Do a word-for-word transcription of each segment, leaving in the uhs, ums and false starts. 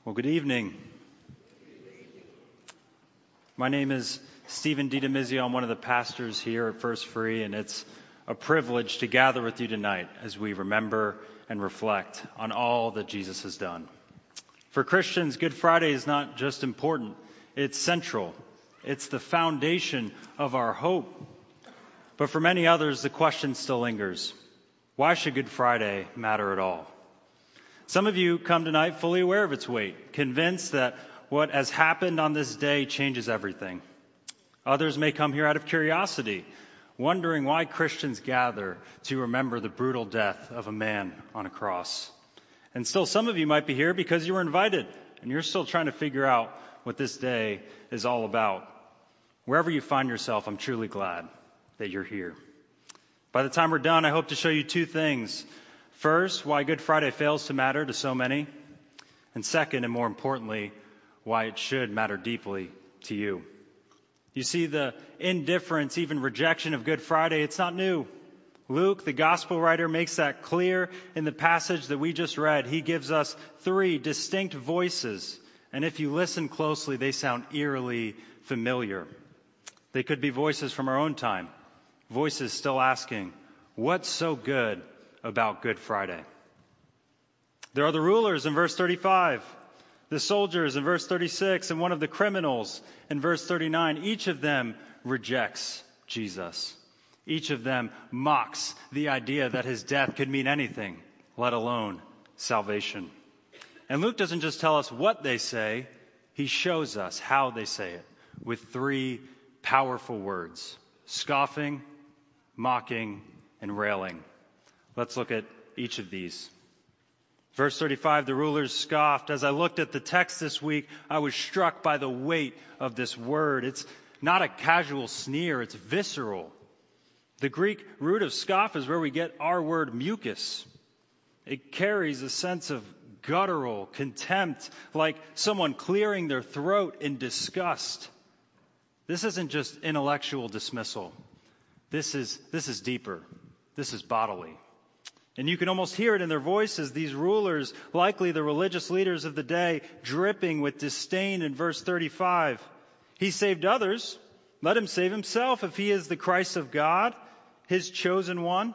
Well, good evening. My name is Stephen DiDomizio. I'm one of the pastors here at First Free, and it's a privilege to gather with you tonight as we remember and reflect on all that Jesus has done. For Christians, Good Friday is not just important, it's central. It's the foundation of our hope. But for many others, the question still lingers. Why should Good Friday matter at all? Some of you come tonight fully aware of its weight, convinced that what has happened on this day changes everything. Others may come here out of curiosity, wondering why Christians gather to remember the brutal death of a man on a cross. And still some of you might be here because you were invited, and you're still trying to figure out what this day is all about. Wherever you find yourself, I'm truly glad that you're here. By the time we're done, I hope to show you two things. First, why Good Friday fails to matter to so many. And second, and more importantly, why it should matter deeply to you. You see, the indifference, even rejection of Good Friday, it's not new. Luke, the gospel writer, makes that clear in the passage that we just read. He gives us three distinct voices. And if you listen closely, they sound eerily familiar. They could be voices from our own time. Voices still asking, what's so good about Good Friday? There are the rulers in verse thirty-five, the soldiers in verse thirty-six, and one of the criminals in verse thirty-nine. Each of them rejects Jesus. Each of them mocks the idea that his death could mean anything, let alone salvation. And Luke doesn't just tell us what they say, he shows us how they say it with three powerful words: scoffing, mocking, and railing. Let's look at each of these. Verse thirty-five, the rulers scoffed. As I looked at the text this week, I was struck by the weight of this word. It's not a casual sneer, it's visceral. The Greek root of scoff is where we get our word mucus. It carries a sense of guttural contempt, like someone clearing their throat in disgust. This isn't just intellectual dismissal. This is, this is deeper. This is bodily. And you can almost hear it in their voices, these rulers, likely the religious leaders of the day, dripping with disdain in verse thirty-five. He saved others. Let him save himself if he is the Christ of God, his chosen one.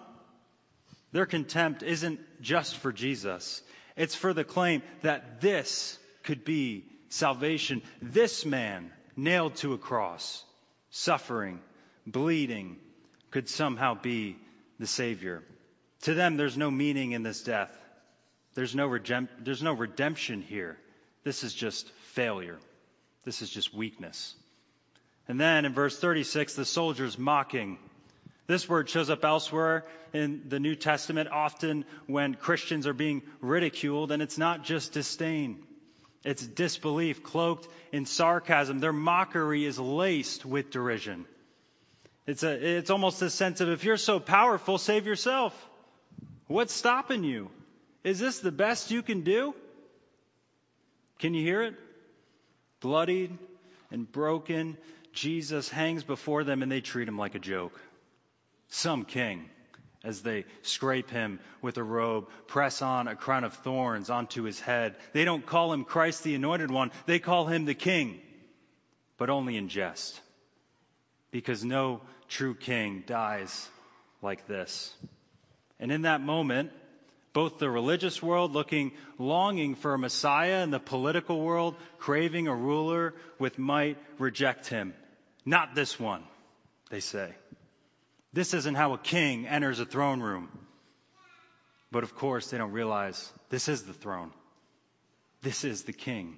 Their contempt isn't just for Jesus. It's for the claim that this could be salvation. This man, nailed to a cross, suffering, bleeding, could somehow be the Savior. To them, there's no meaning in this death. There's no redemp- there's no redemption here. This is just failure. This is just weakness. And then in verse thirty-six, the soldiers mocking. This word shows up elsewhere in the New Testament, often when Christians are being ridiculed, and it's not just disdain. It's disbelief cloaked in sarcasm. Their mockery is laced with derision. It's a, it's almost a sense of, if you're so powerful, save yourself. What's stopping you? Is this the best you can do? Can you hear it? Bloodied and broken, Jesus hangs before them and they treat him like a joke. Some king, as they scrape him with a robe, press on a crown of thorns onto his head. They don't call him Christ the Anointed One. They call him the King, but only in jest. Because no true king dies like this. And in that moment, both the religious world looking, longing for a Messiah, and the political world craving a ruler with might reject him. Not this one, they say. This isn't how a king enters a throne room. But of course, they don't realize this is the throne. This is the king.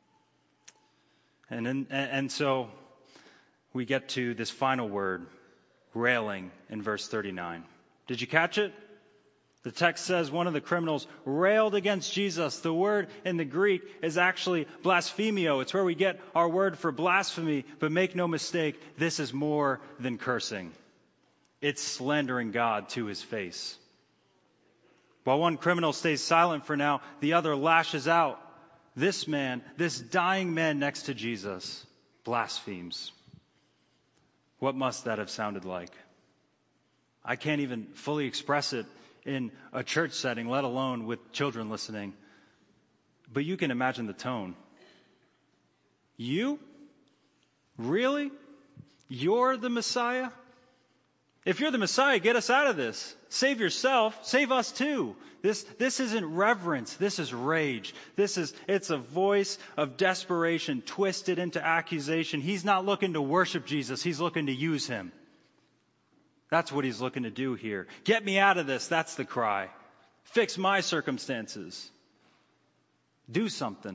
And, in, and so we get to this final word, railing, in verse thirty-nine. Did you catch it? The text says one of the criminals railed against Jesus. The word in the Greek is actually blasphemio. It's where we get our word for blasphemy. But make no mistake, this is more than cursing. It's slandering God to his face. While one criminal stays silent for now, the other lashes out. This man, this dying man next to Jesus, blasphemes. What must that have sounded like? I can't even fully express it in a church setting, let alone with children listening. But you can imagine the tone. You? Really? You're the Messiah? If you're the Messiah, get us out of this. Save yourself. Save us too. This, this isn't reverence. This is rage. This is, it's a voice of desperation twisted into accusation. He's not looking to worship Jesus. He's looking to use him. That's what he's looking to do here. Get me out of this. That's the cry. Fix my circumstances. Do something.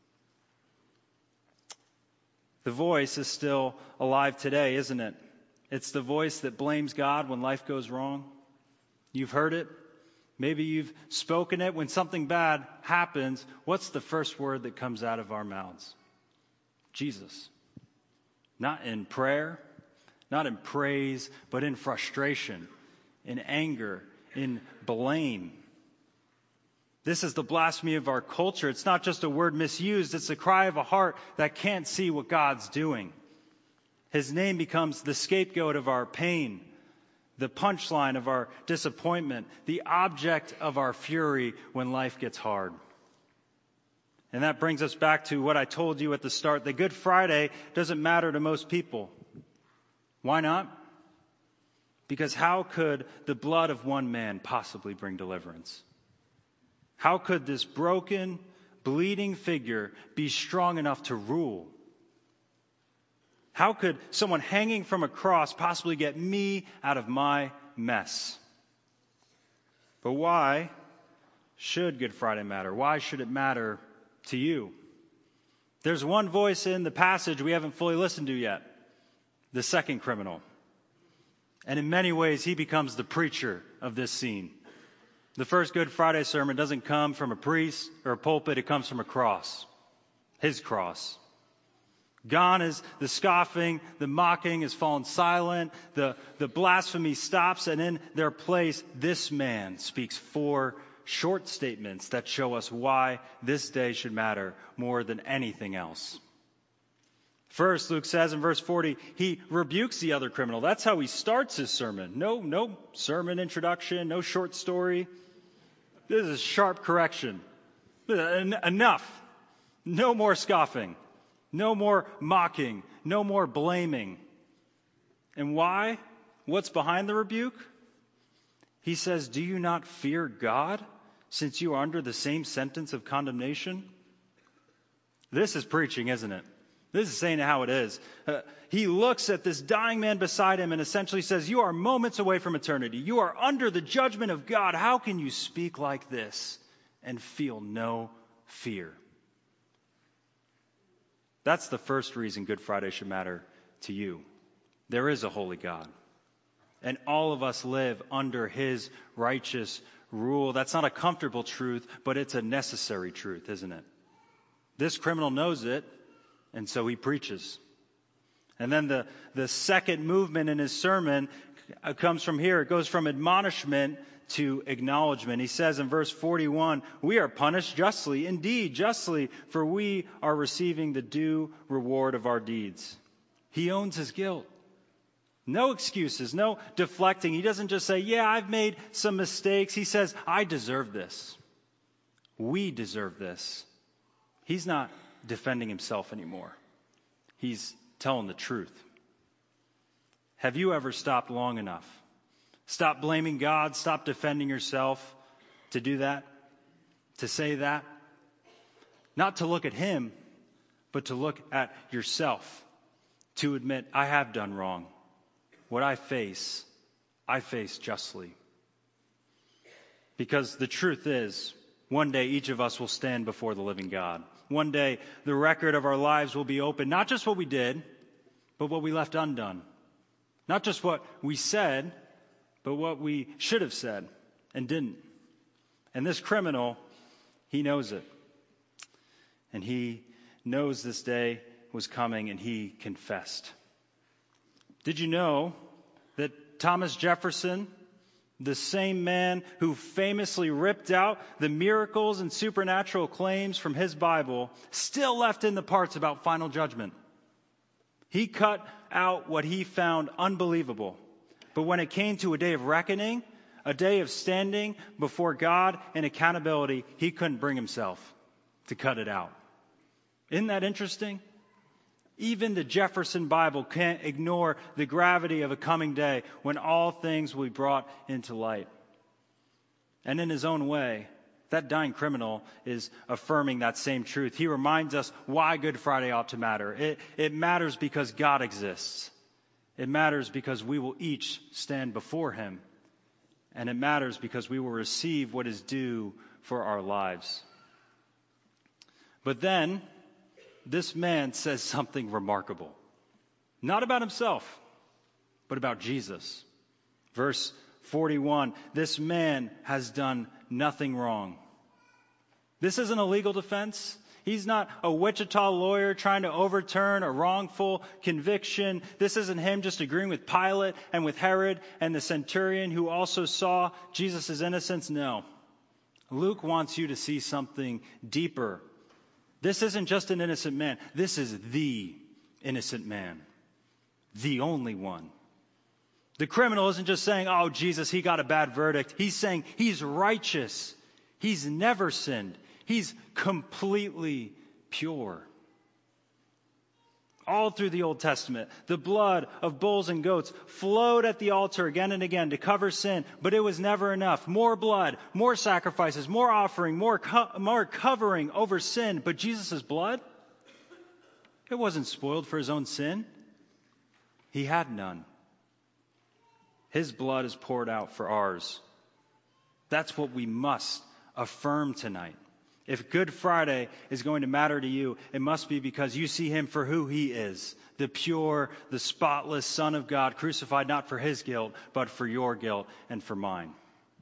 The voice is still alive today, isn't it? It's the voice that blames God when life goes wrong. You've heard it. Maybe you've spoken it. When something bad happens, what's the first word that comes out of our mouths? Jesus. Not in prayer, not in praise, but in frustration, in anger, in blame. This is the blasphemy of our culture. It's not just a word misused. It's the cry of a heart that can't see what God's doing. His name becomes the scapegoat of our pain, the punchline of our disappointment, the object of our fury when life gets hard. And that brings us back to what I told you at the start. The Good Friday doesn't matter to most people. Why not? Because how could the blood of one man possibly bring deliverance? How could this broken, bleeding figure be strong enough to rule? How could someone hanging from a cross possibly get me out of my mess? But why should Good Friday matter? Why should it matter to you? There's one voice in the passage we haven't fully listened to yet. The second criminal. And in many ways, he becomes the preacher of this scene. The first Good Friday sermon doesn't come from a priest or a pulpit. It comes from a cross. His cross. Gone is the scoffing, the mocking has fallen silent, the, the blasphemy stops, and in their place, this man speaks four short statements that show us why this day should matter more than anything else. First, Luke says in verse forty, he rebukes the other criminal. That's how he starts his sermon. No, no sermon introduction, no short story. This is sharp correction. En- enough. No more scoffing. No more mocking. No more blaming. And why? What's behind the rebuke? He says, do you not fear God, since you are under the same sentence of condemnation? This is preaching, isn't it? This is saying how it is. Uh, he looks at this dying man beside him and essentially says, you are moments away from eternity. You are under the judgment of God. How can you speak like this and feel no fear? That's the first reason Good Friday should matter to you. There is a holy God. And all of us live under his righteous rule. That's not a comfortable truth, but it's a necessary truth, isn't it? This criminal knows it, and so he preaches. And then the, the second movement in his sermon comes from here. It goes from admonishment to acknowledgement. He says in verse forty-one, we are punished justly, indeed justly, for we are receiving the due reward of our deeds. He owns his guilt. No excuses, no deflecting. He doesn't just say, yeah, I've made some mistakes. He says, I deserve this. We deserve this. He's not defending himself anymore. He's telling the truth. Have you ever stopped long enough? Stop blaming God, stop defending yourself to do that, to say that. Not to look at him, but to look at yourself, to admit, I have done wrong. What I face, I face justly. Because the truth is, one day each of us will stand before the living God. One day the record of our lives will be open, not just what we did, but what we left undone. Not just what we said, but what we should have said and didn't. And this criminal, he knows it. And he knows this day was coming, and he confessed. Did you know that Thomas Jefferson, the same man who famously ripped out the miracles and supernatural claims from his Bible, still left in the parts about final judgment? He cut out what he found unbelievable. But when it came to a day of reckoning, a day of standing before God and accountability, he couldn't bring himself. to cut it out. Isn't that interesting? Even the Jefferson Bible can't ignore the gravity of a coming day when all things will be brought into light. And in his own way, that dying criminal is affirming that same truth. He reminds us why Good Friday ought to matter. It, it matters because God exists. It matters because we will each stand before him. And it matters because we will receive what is due for our lives. But then, this man says something remarkable. Not about himself, but about Jesus. Verse forty-one, this man has done nothing wrong. This isn't a legal defense. He's not a Wichita lawyer trying to overturn a wrongful conviction. This isn't him just agreeing with Pilate and with Herod and the centurion who also saw Jesus' innocence. No. Luke wants you to see something deeper. This isn't just an innocent man. This is the innocent man. The only one. The criminal isn't just saying, oh, Jesus, he got a bad verdict. He's saying he's righteous. He's never sinned. He's completely pure. All through the Old Testament, the blood of bulls and goats flowed at the altar again and again to cover sin, but it was never enough. More blood, more sacrifices, more offering, more, co- more covering over sin. But Jesus' blood, it wasn't spoiled for his own sin. He had none. His blood is poured out for ours. That's what we must affirm tonight. If Good Friday is going to matter to you, it must be because you see him for who he is, the pure, the spotless Son of God, crucified not for his guilt, but for your guilt and for mine.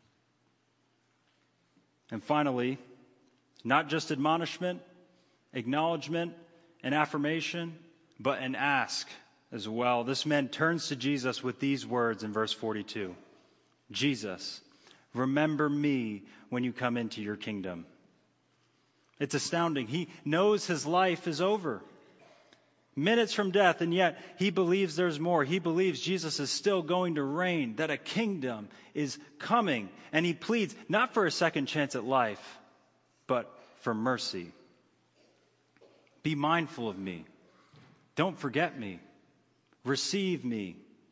And finally, not just admonishment, acknowledgement, and affirmation, but an ask as well. This man turns to Jesus with these words in verse forty-two. Jesus, remember me when you come into your kingdom. It's astounding. He knows his life is over. Minutes from death, and yet he believes there's more. He believes Jesus is still going to reign, that a kingdom is coming. And he pleads not for a second chance at life, but for mercy. Be mindful of me. Don't forget me. Receive me.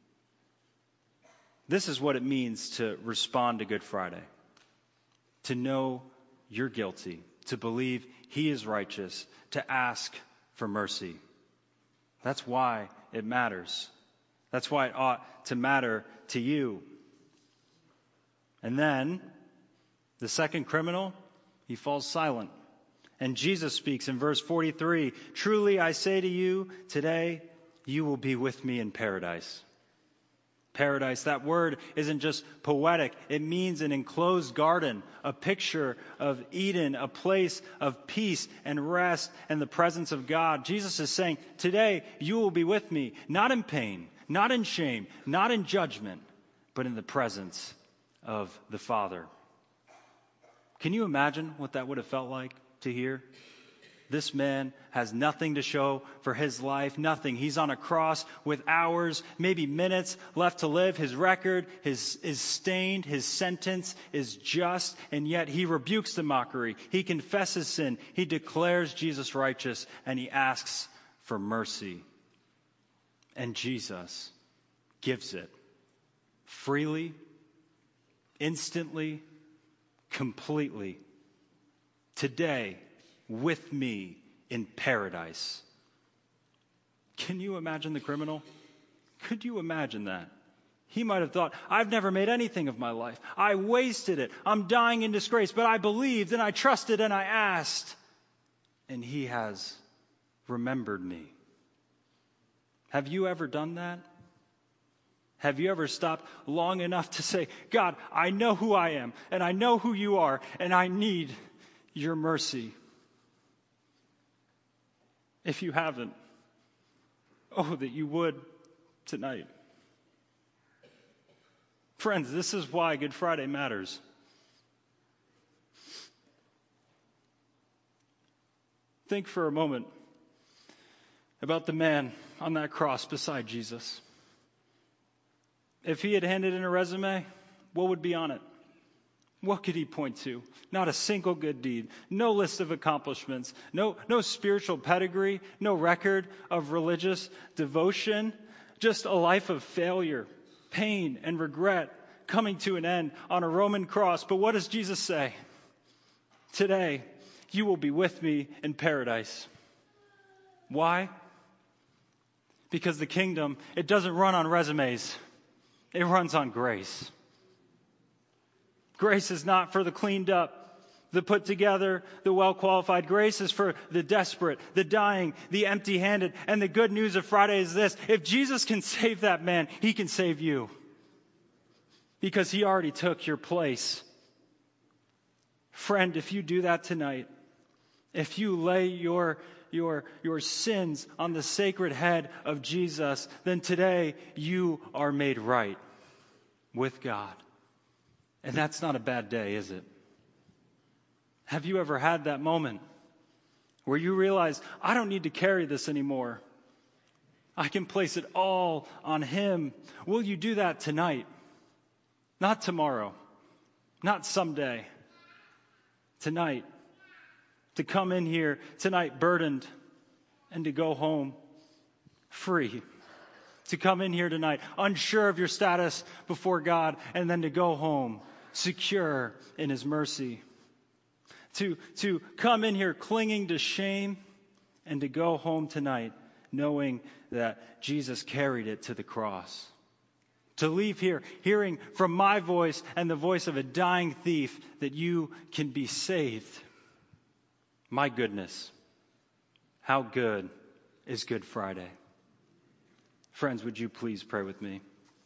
This is what it means to respond to Good Friday. To know you're guilty. To believe he is righteous, to ask for mercy. That's why it matters. That's why it ought to matter to you. And then, the second criminal, he falls silent. And Jesus speaks in verse forty-three, truly I say to you, today you will be with me in paradise. Paradise, that word isn't just poetic. It means an enclosed garden, a picture of Eden, a place of peace and rest and the presence of God. Jesus is saying, today you will be with me, not in pain, not in shame, not in judgment, but in the presence of the Father. Can you imagine what that would have felt like to hear? This man has nothing to show for his life, nothing. He's on a cross with hours, maybe minutes left to live. His record is, is stained. His sentence is just, and yet he rebukes the mockery. He confesses sin. He declares Jesus righteous, and he asks for mercy. And Jesus gives it freely, instantly, completely. Today, with me in paradise. Can you imagine the criminal? Could you imagine that? He might have thought, I've never made anything of my life. I wasted it. I'm dying in disgrace. But I believed and I trusted and I asked. And he has remembered me. Have you ever done that? Have you ever stopped long enough to say, God, I know who I am and I know who you are and I need your mercy? If you haven't, oh, that you would tonight. Friends, this is why Good Friday matters. Think for a moment about the man on that cross beside Jesus. If he had handed in a resume, what would be on it? What could he point to? Not a single good deed, no list of accomplishments, no, no spiritual pedigree, no record of religious devotion, just a life of failure, pain, and regret coming to an end on a Roman cross. But what does Jesus say? Today, you will be with me in paradise. Why? Because the kingdom, it doesn't run on resumes. It runs on grace. Grace is not for the cleaned up, the put together, the well qualified. Grace is for the desperate, the dying, the empty handed. And the good news of Friday is this: if Jesus can save that man, he can save you. Because he already took your place. Friend, if you do that tonight, if you lay your, your, your sins on the sacred head of Jesus, then today you are made right with God. And that's not a bad day, is it? Have you ever had that moment where you realize, I don't need to carry this anymore? I can place it all on him. Will you do that tonight? Not tomorrow. Not someday. Tonight. To come in here tonight burdened and to go home free. To come in here tonight unsure of your status before God and then to go home secure in his mercy. To, to come in here clinging to shame and to go home tonight knowing that Jesus carried it to the cross. To leave here hearing from my voice and the voice of a dying thief that you can be saved. My goodness, how good is Good Friday? Friends, would you please pray with me?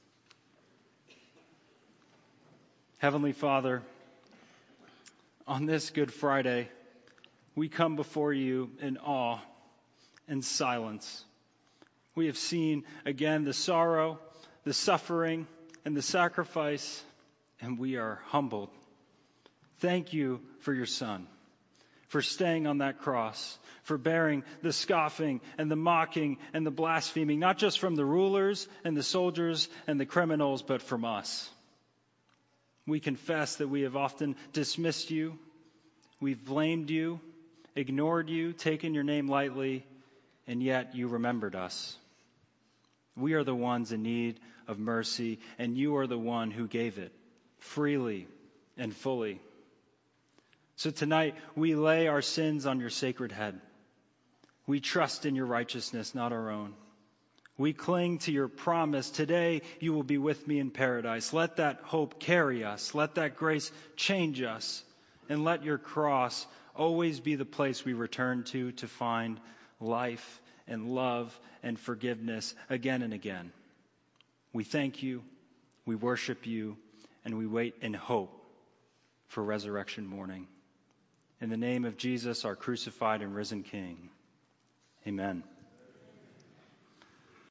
Heavenly Father, on this Good Friday, we come before you in awe and silence. We have seen again the sorrow, the suffering, and the sacrifice, and we are humbled. Thank you for your Son, for staying on that cross, for bearing the scoffing and the mocking and the blaspheming, not just from the rulers and the soldiers and the criminals, but from us. We confess that we have often dismissed you, we've blamed you, ignored you, taken your name lightly, and yet you remembered us. We are the ones in need of mercy, and you are the one who gave it freely and fully. So tonight, we lay our sins on your sacred head. We trust in your righteousness, not our own. We cling to your promise. Today, you will be with me in paradise. Let that hope carry us. Let that grace change us. And let your cross always be the place we return to to find life and love and forgiveness again and again. We thank you, we worship you, and we wait in hope for resurrection morning. In the name of Jesus, our crucified and risen King. Amen.